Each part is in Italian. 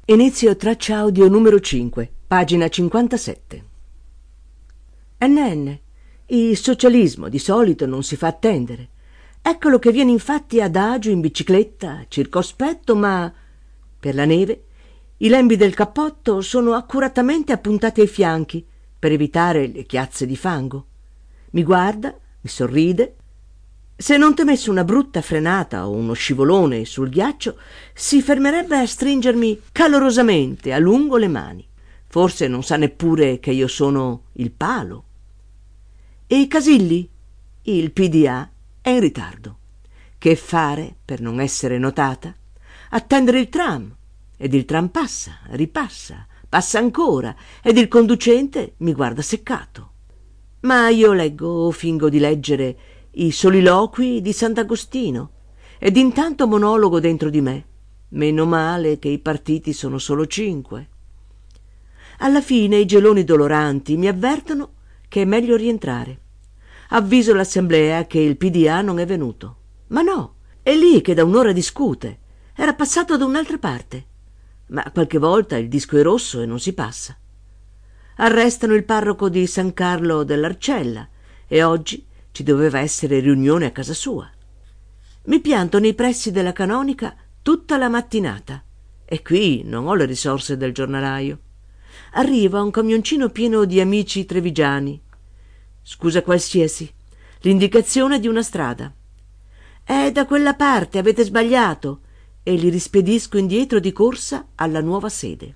Inizio traccia audio numero 5, pagina 57. NN. Il socialismo di solito non si fa attendere. Eccolo che viene infatti adagio in bicicletta, circospetto, ma per la neve i lembi del cappotto sono accuratamente appuntati ai fianchi per evitare le chiazze di fango. Mi guarda, mi sorride. Se non temesse una brutta frenata o uno scivolone sul ghiaccio, si fermerebbe a stringermi calorosamente a lungo le mani. Forse non sa neppure che io sono il palo. E Casilli, il PDA, è in ritardo. Che fare per non essere notata? Attendere il tram, ed il tram passa, ripassa, passa ancora, ed il conducente mi guarda seccato. Ma io leggo o fingo di leggere i soliloqui di Sant'Agostino ed intanto monologo dentro di me: meno male che i partiti sono solo 5. Alla fine i geloni doloranti mi avvertono che è meglio rientrare. Avviso l'assemblea che il PDA non è venuto. Ma no, è lì che da un'ora discute. Era passato da un'altra parte. Ma qualche volta il disco è rosso e non si passa. Arrestano il parroco di San Carlo dell'Arcella e oggi ci doveva essere riunione a casa sua. Mi pianto nei pressi della canonica tutta la mattinata e qui non ho le risorse del giornalaio. Arriva un camioncino pieno di amici trevigiani. Scusa qualsiasi, l'indicazione di una strada. È da quella parte, avete sbagliato, e li rispedisco indietro di corsa alla nuova sede.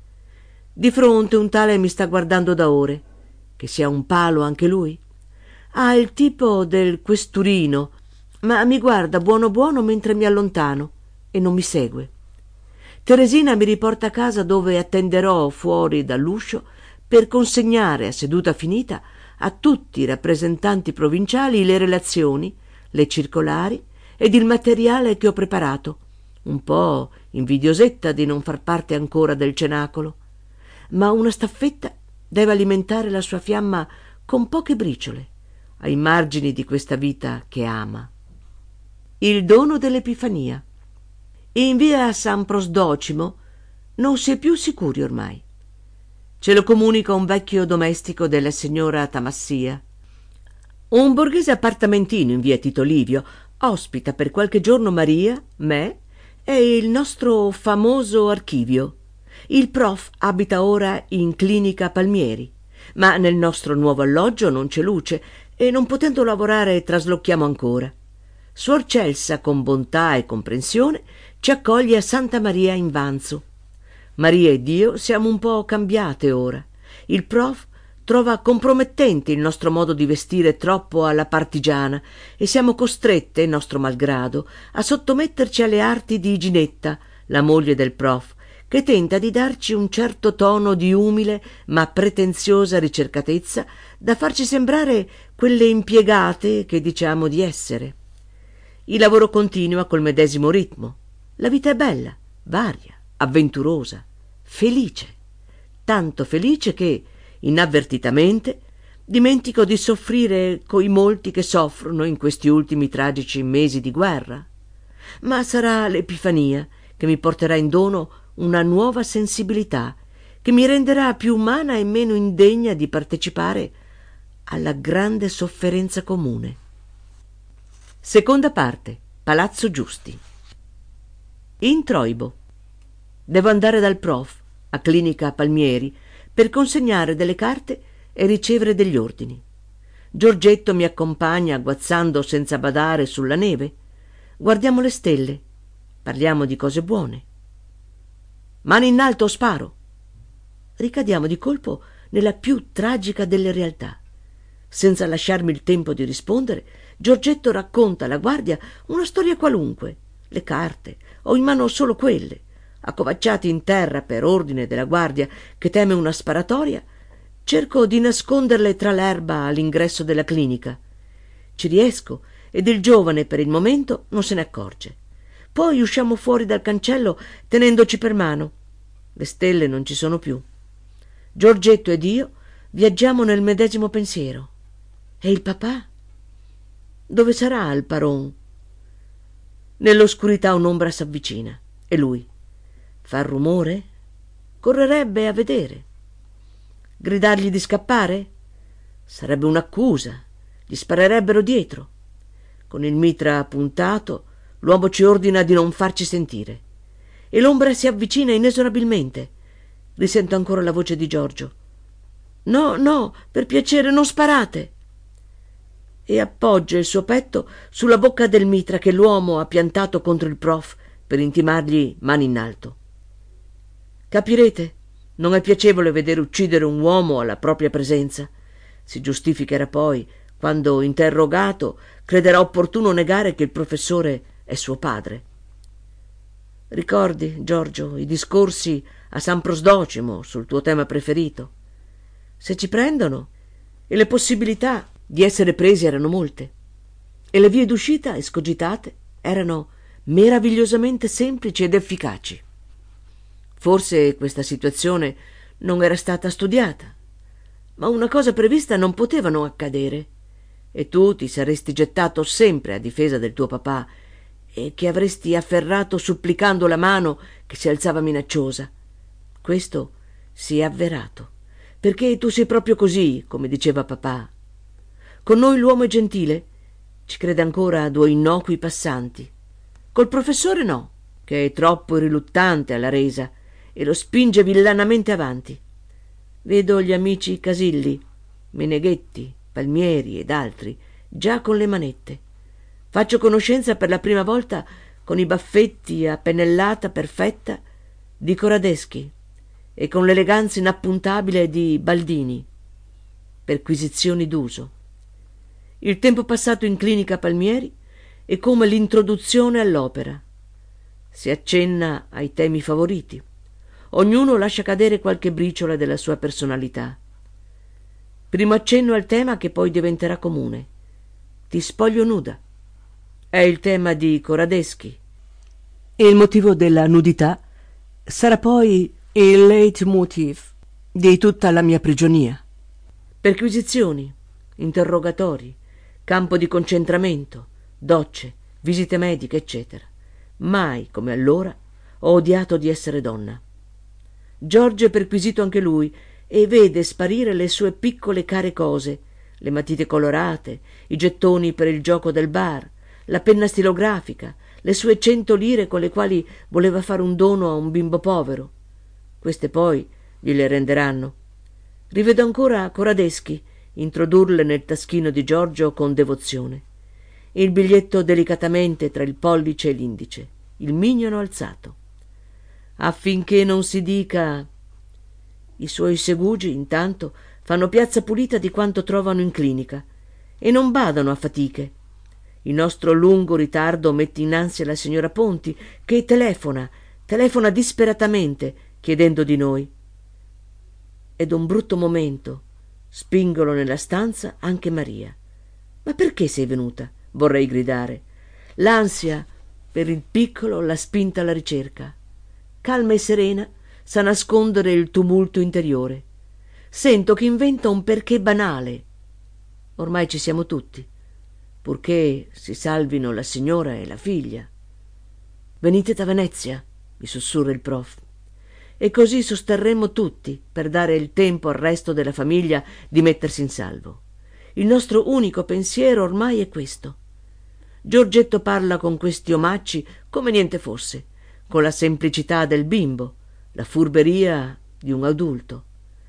Di fronte un tale mi sta guardando da ore, che sia un palo anche lui. Ha il tipo del questurino, ma mi guarda buono buono mentre mi allontano e non mi segue. Teresina mi riporta a casa, dove attenderò fuori dall'uscio per consegnare a seduta finita a tutti i rappresentanti provinciali le relazioni, le circolari ed il materiale che ho preparato, un po' invidiosetta di non far parte ancora del cenacolo. Ma una staffetta deve alimentare la sua fiamma con poche briciole, ai margini di questa vita che ama. Il dono dell'Epifania. In via San Prosdocimo non si è più sicuri ormai. Ce lo comunica un vecchio domestico della signora Tamassia. Un borghese appartamentino in via Tito Livio ospita per qualche giorno Maria, me e il nostro famoso archivio. Il prof abita ora in clinica Palmieri, ma nel nostro nuovo alloggio non c'è luce e non potendo lavorare traslochiamo ancora. Suor Celsa, con bontà e comprensione, ci accoglie a Santa Maria in Vanzo. Maria ed io siamo un po' cambiate ora. Il prof trova compromettente il nostro modo di vestire troppo alla partigiana e siamo costrette, nostro malgrado, a sottometterci alle arti di Ginetta, la moglie del prof, che tenta di darci un certo tono di umile ma pretenziosa ricercatezza da farci sembrare quelle impiegate che diciamo di essere. Il lavoro continua col medesimo ritmo. La vita è bella, varia, avventurosa, felice, tanto felice che, inavvertitamente, dimentico di soffrire coi molti che soffrono in questi ultimi tragici mesi di guerra. Ma sarà l'Epifania che mi porterà in dono una nuova sensibilità che mi renderà più umana e meno indegna di partecipare alla grande sofferenza comune. Seconda parte. Palazzo Giusti. Introibo. Devo andare dal prof a clinica Palmieri per consegnare delle carte e ricevere degli ordini. Giorgetto mi accompagna guazzando senza badare sulla neve. Guardiamo le stelle, parliamo di cose buone. Mani in alto, sparo. Ricadiamo di colpo nella più tragica delle realtà. Senza lasciarmi il tempo di rispondere, Giorgetto racconta alla guardia una storia qualunque. Le carte, ho in mano solo quelle. Accovacciati in terra per ordine della guardia che teme una sparatoria, cerco di nasconderle tra l'erba all'ingresso della clinica. Ci riesco ed il giovane per il momento non se ne accorge. Poi usciamo fuori dal cancello tenendoci per mano. Le stelle non ci sono più. Giorgetto ed io viaggiamo nel medesimo pensiero. E il papà? Dove sarà il paron? Nell'oscurità un'ombra s'avvicina. E lui? Fa rumore? correrebbe a vedere. Gridargli di scappare? Sarebbe un'accusa, gli sparerebbero dietro. Con il mitra puntato, l'uomo ci ordina di non farci sentire. E l'ombra si avvicina inesorabilmente. Risento ancora la voce di Giorgio. No, no, per piacere, non sparate. E appoggia il suo petto sulla bocca del mitra che l'uomo ha piantato contro il prof per intimargli mani in alto. Capirete, non è piacevole vedere uccidere un uomo alla propria presenza. Si giustificherà poi quando, interrogato, crederà opportuno negare che il professore è suo padre. Ricordi, Giorgio, i discorsi a San Prosdocimo sul tuo tema preferito? Se ci prendono, e le possibilità di essere presi erano molte, e le vie d'uscita escogitate erano meravigliosamente semplici ed efficaci. Forse questa situazione non era stata studiata, ma una cosa prevista non poteva non accadere, e tu ti saresti gettato sempre a difesa del tuo papà e che avresti afferrato supplicando la mano che si alzava minacciosa. Questo si è avverato, perché tu sei proprio così, come diceva papà. Con noi l'uomo è gentile, ci crede ancora a due innocui passanti. Col professore no, che è troppo riluttante alla resa e lo spinge villanamente avanti. Vedo gli amici Casilli, Meneghetti, Palmieri ed altri già con le manette. Faccio conoscenza per la prima volta con i baffetti a pennellata perfetta di Coradeschi e con l'eleganza inappuntabile di Baldini. Perquisizioni d'uso. Il tempo passato in clinica Palmieri è come l'introduzione all'opera. Si accenna ai temi favoriti. Ognuno lascia cadere qualche briciola della sua personalità. Primo accenno al tema che poi diventerà comune. Ti spoglio nuda. È il tema di Coradeschi. E il motivo della nudità sarà poi il leitmotiv di tutta la mia prigionia. Perquisizioni, interrogatori, campo di concentramento, docce, visite mediche, eccetera. Mai, come allora, ho odiato di essere donna. Giorgio è perquisito anche lui e vede sparire le sue piccole care cose, le matite colorate, i gettoni per il gioco del bar, la penna stilografica, le sue 100 lire con le quali voleva fare un dono a un bimbo povero. Queste poi gliele renderanno. Rivedo ancora Coradeschi introdurle nel taschino di Giorgio con devozione. Il biglietto delicatamente tra il pollice e l'indice, il mignolo alzato. Affinché non si dica... I suoi segugi, intanto, fanno piazza pulita di quanto trovano in clinica e non badano a fatiche. Il nostro lungo ritardo mette in ansia la signora Ponti, che telefona disperatamente, chiedendo di noi. Ed un brutto momento. Spingono nella stanza anche Maria. «Ma perché sei venuta?» vorrei gridare. L'ansia per il piccolo l'ha spinta alla ricerca. Calma e serena sa nascondere il tumulto interiore. Sento che inventa un perché banale. Ormai ci siamo tutti, purché si salvino la signora e la figlia. «Venite da Venezia», mi sussurra il prof. E così sosterremmo tutti per dare il tempo al resto della famiglia di mettersi in salvo. Il nostro unico pensiero ormai è questo. Giorgetto parla con questi omacci come niente fosse, con la semplicità del bimbo, la furberia di un adulto.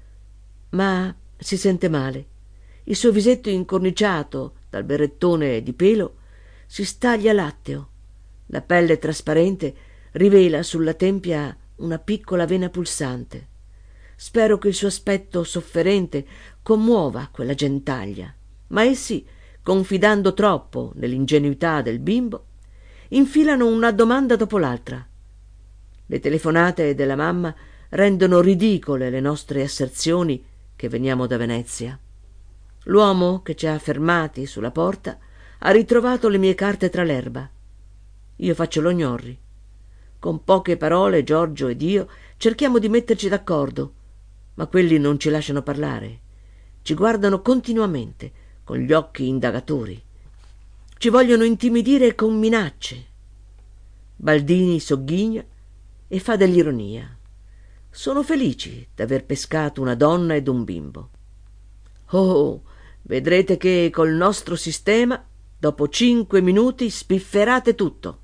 Ma si sente male. Il suo visetto incorniciato dal berrettone di pelo si staglia latteo. La pelle trasparente rivela sulla tempia una piccola vena pulsante. Spero che il suo aspetto sofferente commuova quella gentaglia, ma essi, confidando troppo nell'ingenuità del bimbo, infilano una domanda dopo l'altra. Le telefonate della mamma rendono ridicole le nostre asserzioni che veniamo da Venezia. L'uomo che ci ha fermati sulla porta ha ritrovato le mie carte tra l'erba. Io faccio lo gnorri. Con poche parole Giorgio ed io cerchiamo di metterci d'accordo, ma quelli non ci lasciano parlare. Ci guardano continuamente con gli occhi indagatori. Ci vogliono intimidire con minacce. Baldini sogghigna e fa dell'ironia. sono felici d'aver pescato una donna ed un bimbo. Oh, vedrete che col nostro sistema, dopo 5 minuti, spifferate tutto.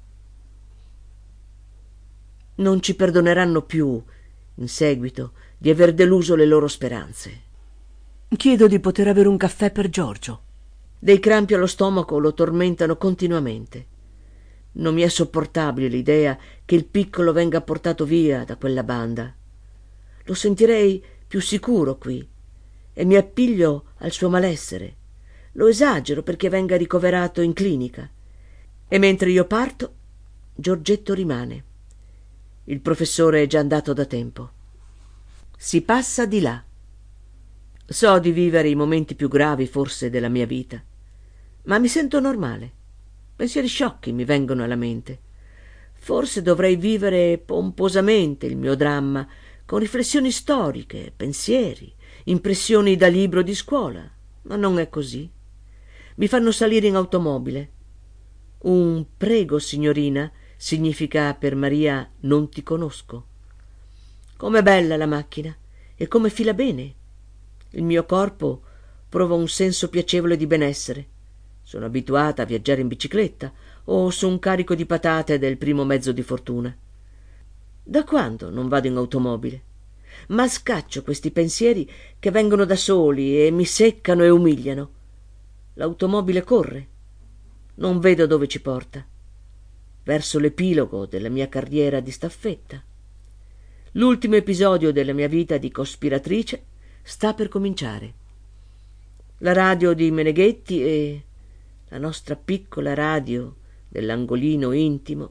Non ci perdoneranno più, in seguito, di aver deluso le loro speranze. Chiedo di poter avere un caffè per Giorgio. Dei crampi allo stomaco lo tormentano continuamente. Non mi è sopportabile l'idea che il piccolo venga portato via da quella banda. Lo sentirei più sicuro qui e mi appiglio al suo malessere. Lo esagero perché venga ricoverato in clinica. E mentre io parto, Giorgetto rimane. Il professore è già andato da tempo. Si passa di là. So di vivere i momenti più gravi forse della mia vita, ma mi sento normale. Pensieri sciocchi mi vengono alla mente. Forse dovrei vivere pomposamente il mio dramma, con riflessioni storiche, pensieri, impressioni da libro di scuola, ma non è così. Mi fanno salire in automobile. Un prego, signorina, significa per Maria non ti conosco. Com'è bella la macchina e come fila bene. Il mio corpo prova un senso piacevole di benessere. Sono abituata a viaggiare in bicicletta o su un carico di patate del primo mezzo di fortuna. Da quando non vado in automobile? Ma scaccio questi pensieri che vengono da soli e mi seccano e umiliano. L'automobile corre. Non vedo dove ci porta. Verso l'epilogo della mia carriera di staffetta. L'ultimo episodio della mia vita di cospiratrice sta per cominciare. La radio di Meneghetti e la nostra piccola radio dell'angolino intimo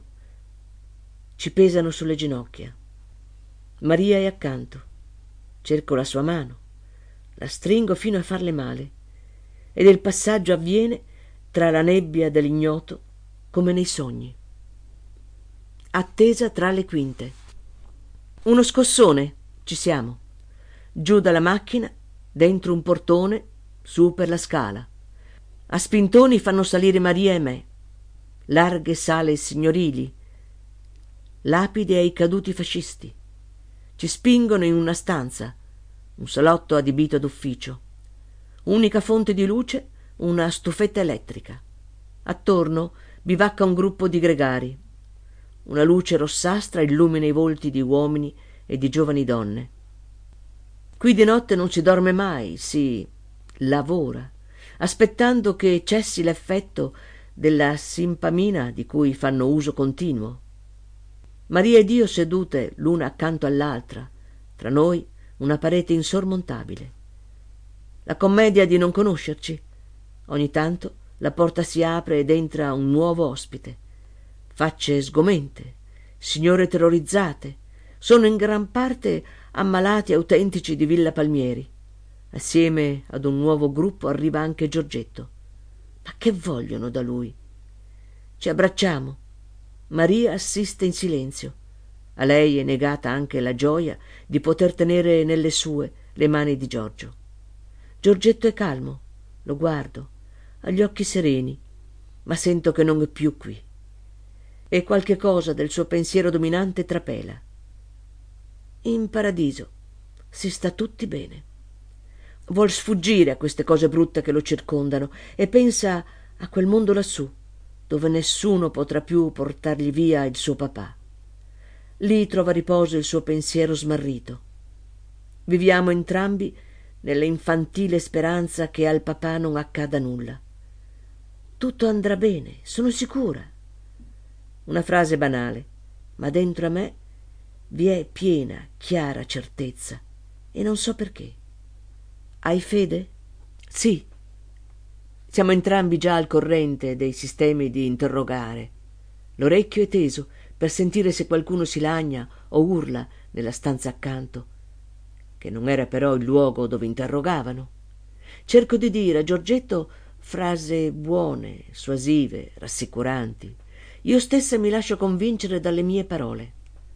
ci pesano sulle ginocchia. Maria è accanto. Cerco la sua mano. La stringo fino a farle male. Ed il passaggio avviene tra la nebbia dell'ignoto come nei sogni. Attesa tra le quinte. Uno scossone, ci siamo. Giù dalla macchina, dentro un portone, su per la scala. A spintoni fanno salire Maria e me. Larghe sale signorili, lapidi ai caduti fascisti. Ci spingono in una stanza, un salotto adibito d'ufficio. Unica fonte di luce, una stufetta elettrica. Attorno bivacca un gruppo di gregari. Una luce rossastra illumina i volti di uomini e di giovani donne. Qui di notte non si dorme mai, si lavora, aspettando che cessi l'effetto della simpamina di cui fanno uso continuo. Maria ed io sedute l'una accanto all'altra, tra noi una parete insormontabile. La commedia di non conoscerci. Ogni tanto la porta si apre ed entra un nuovo ospite. Facce sgomente, signore terrorizzate, sono in gran parte ammalati autentici di Villa Palmieri. Assieme ad un nuovo gruppo arriva anche Giorgetto. Ma che vogliono da lui? Ci abbracciamo. Maria assiste in silenzio. A lei è negata anche la gioia di poter tenere nelle sue le mani di Giorgio. Giorgetto è calmo, lo guardo, ha gli occhi sereni, ma sento che non è più qui. E qualche cosa del suo pensiero dominante trapela. In paradiso si sta tutti bene. Vuol sfuggire a queste cose brutte che lo circondano e pensa a quel mondo lassù, dove nessuno potrà più portargli via il suo papà. Lì trova riposo il suo pensiero smarrito. Viviamo entrambi nella infantile speranza che al papà non accada nulla. Tutto andrà bene, sono sicura. Una frase banale, ma dentro a me vi è piena, chiara certezza e non so perché. Hai fede? Sì. Siamo entrambi già al corrente dei sistemi di interrogare. L'orecchio è teso per sentire se qualcuno si lagna o urla nella stanza accanto, che non era però il luogo dove interrogavano. Cerco di dire a Giorgetto frasi buone, suasive, rassicuranti. Io stessa mi lascio convincere dalle mie parole.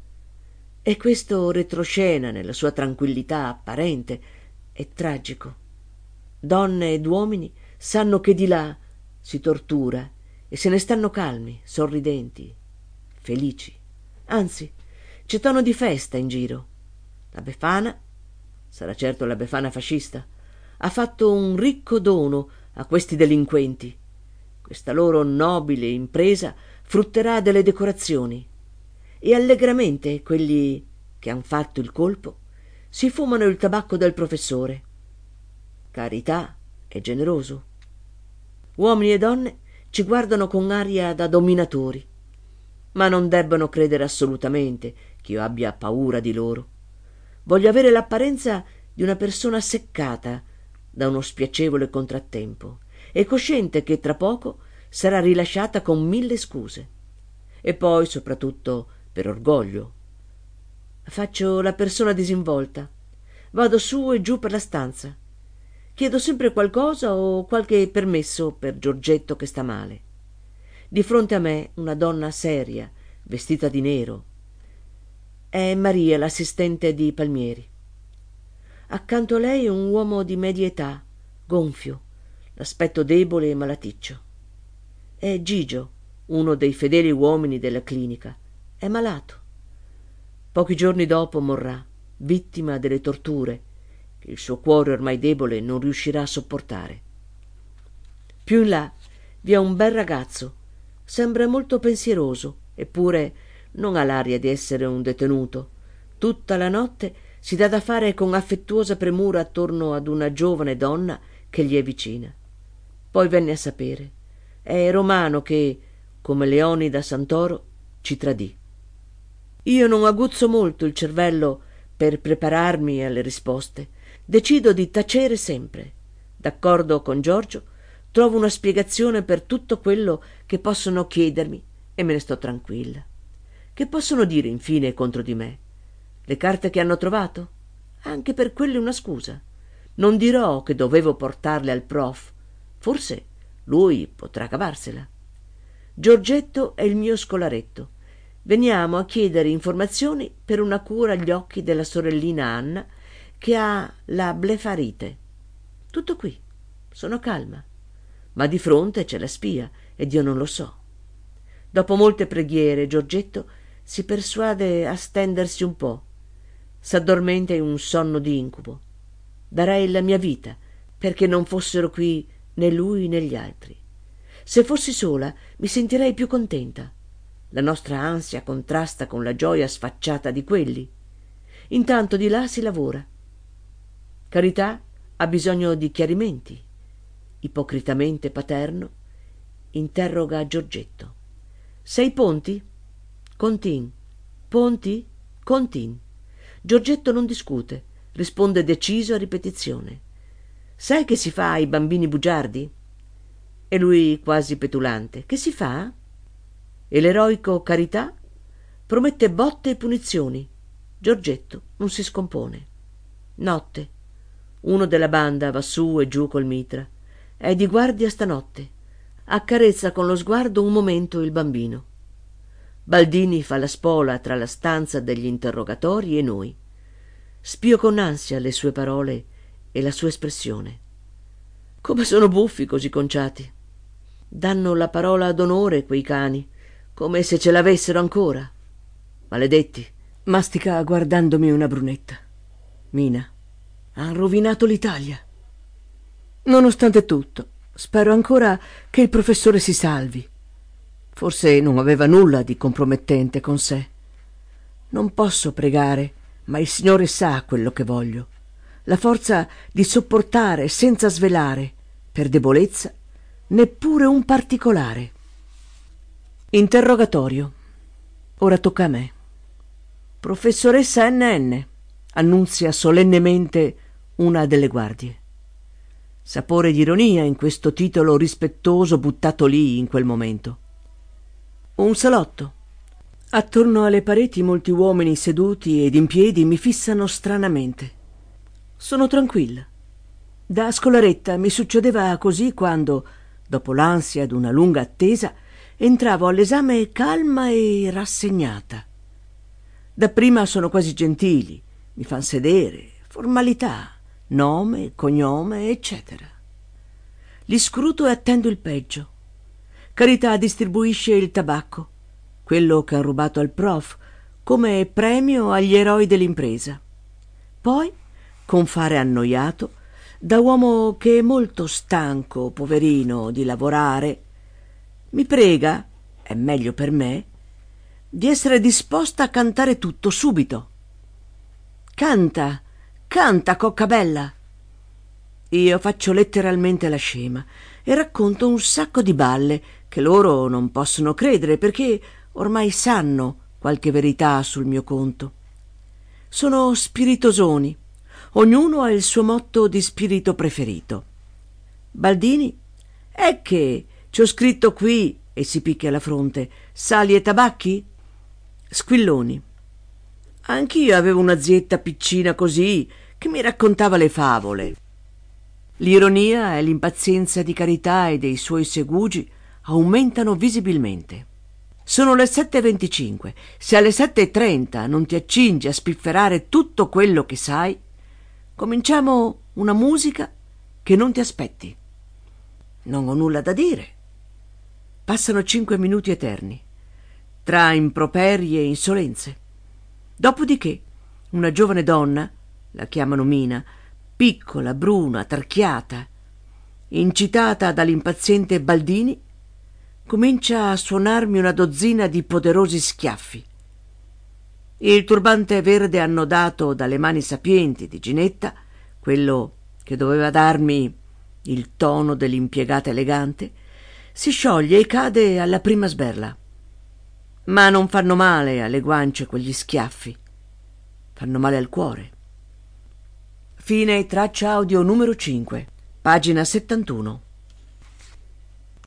E questo retroscena nella sua tranquillità apparente è tragico. Donne ed uomini sanno che di là si tortura e se ne stanno calmi, sorridenti, felici. Anzi, c'è tono di festa in giro. La Befana, sarà certo la Befana fascista, ha fatto un ricco dono a questi delinquenti. Questa loro nobile impresa frutterà delle decorazioni e allegramente quelli che han fatto il colpo si fumano il tabacco del professore. Carità è generoso. Uomini e donne ci guardano con aria da dominatori, ma non debbono credere assolutamente che io abbia paura di loro. Voglio avere l'apparenza di una persona seccata da uno spiacevole contrattempo e cosciente che tra poco sarà rilasciata con 1000 scuse. E poi, soprattutto, per orgoglio. Faccio la persona disinvolta. Vado su e giù per la stanza. Chiedo sempre qualcosa o qualche permesso per Giorgetto che sta male. Di fronte a me una donna seria, vestita di nero. È Maria, l'assistente di Palmieri. Accanto a lei un uomo di media età, gonfio, l'aspetto debole e malaticcio. È Gigio, uno dei fedeli uomini della clinica. È malato. Pochi giorni dopo morrà, vittima delle torture che il suo cuore ormai debole non riuscirà a sopportare. Più in là vi è un bel ragazzo. Sembra molto pensieroso, eppure non ha l'aria di essere un detenuto. Tutta la notte si dà da fare con affettuosa premura attorno ad una giovane donna che gli è vicina. Poi venne a sapere. È Romano che, come Leonida Santoro, ci tradì. Io non aguzzo molto il cervello per prepararmi alle risposte. Decido di tacere sempre. D'accordo con Giorgio, trovo una spiegazione per tutto quello che possono chiedermi e me ne sto tranquilla. Che possono dire infine contro di me? Le carte che hanno trovato? Anche per quelle una scusa. Non dirò che dovevo portarle al prof. Forse lui potrà cavarsela. Giorgetto è il mio scolaretto. Veniamo a chiedere informazioni per una cura agli occhi della sorellina Anna che ha la blefarite. Tutto qui. Sono calma. Ma di fronte c'è la spia ed io non lo so. Dopo molte preghiere Giorgetto si persuade a stendersi un po'. S'addormenta in un sonno di incubo. Darei la mia vita perché non fossero qui né lui né gli altri. Se fossi sola mi sentirei più contenta. La nostra ansia contrasta con la gioia sfacciata di quelli. Intanto di là si lavora. Carità ha bisogno di chiarimenti. Ipocritamente paterno interroga Giorgetto. Sei Ponti? Contin. Ponti? Contin. Giorgetto non discute, risponde deciso a ripetizione. Sai che si fa ai bambini bugiardi? E lui quasi petulante. Che si fa? E l'eroico Carità promette botte e punizioni. Giorgetto non si scompone. Notte. Uno della banda va su e giù col mitra. È di guardia stanotte. Accarezza con lo sguardo un momento il bambino. Baldini fa la spola tra la stanza degli interrogatori e noi. Spio con ansia le sue parole e la sua espressione. Come sono buffi così conciati. Danno la parola d'onore quei cani, come se ce l'avessero ancora. Maledetti. Mastica guardandomi una brunetta. Mina, han rovinato l'Italia. Nonostante tutto, spero ancora che il professore si salvi. Forse non aveva nulla di compromettente con sé. Non posso pregare, ma il Signore sa quello che voglio. La forza di sopportare senza svelare, per debolezza, neppure un particolare. Interrogatorio. Ora tocca a me. Professoressa NN, annunzia solennemente una delle guardie. Sapore di ironia in questo titolo rispettoso buttato lì in quel momento. Un salotto. Attorno alle pareti molti uomini seduti ed in piedi mi fissano stranamente. Sono tranquilla. Da scolaretta mi succedeva così quando, dopo l'ansia d'una lunga attesa, entravo all'esame calma e rassegnata. Dapprima sono quasi gentili, mi fan sedere, formalità, nome, cognome, eccetera. Li scruto e attendo il peggio. Carità distribuisce il tabacco, quello che han rubato al prof, come premio agli eroi dell'impresa. Poi, con fare annoiato, da uomo che è molto stanco, poverino, di lavorare, mi prega, è meglio per me, di essere disposta a cantare tutto subito. Canta, canta, coccabella. Io faccio letteralmente la scema e racconto un sacco di balle che loro non possono credere perché ormai sanno qualche verità sul mio conto. Sono spiritosoni, ognuno ha il suo motto di spirito preferito. Baldini, è che ci ho scritto qui, e si picchia la fronte, sali e tabacchi? Squilloni, anch'io avevo una zietta piccina così che mi raccontava le favole. L'ironia e l'impazienza di Carità e dei suoi segugi aumentano visibilmente. Sono le 7:25. Se alle 7:30 non ti accingi a spifferare tutto quello che sai, cominciamo una musica che non ti aspetti. Non ho nulla da dire. Passano 5 minuti eterni, tra improperi e insolenze. Dopodiché una giovane donna, la chiamano Mina, piccola, bruna, tarchiata, incitata dall'impaziente Baldini, comincia a suonarmi una dozzina di poderosi schiaffi. Il turbante verde annodato dalle mani sapienti di Ginetta, quello che doveva darmi il tono dell'impiegata elegante, si scioglie e cade alla prima sberla. Ma non fanno male alle guance quegli schiaffi, fanno male al cuore. Fine traccia audio numero 5, pagina 71.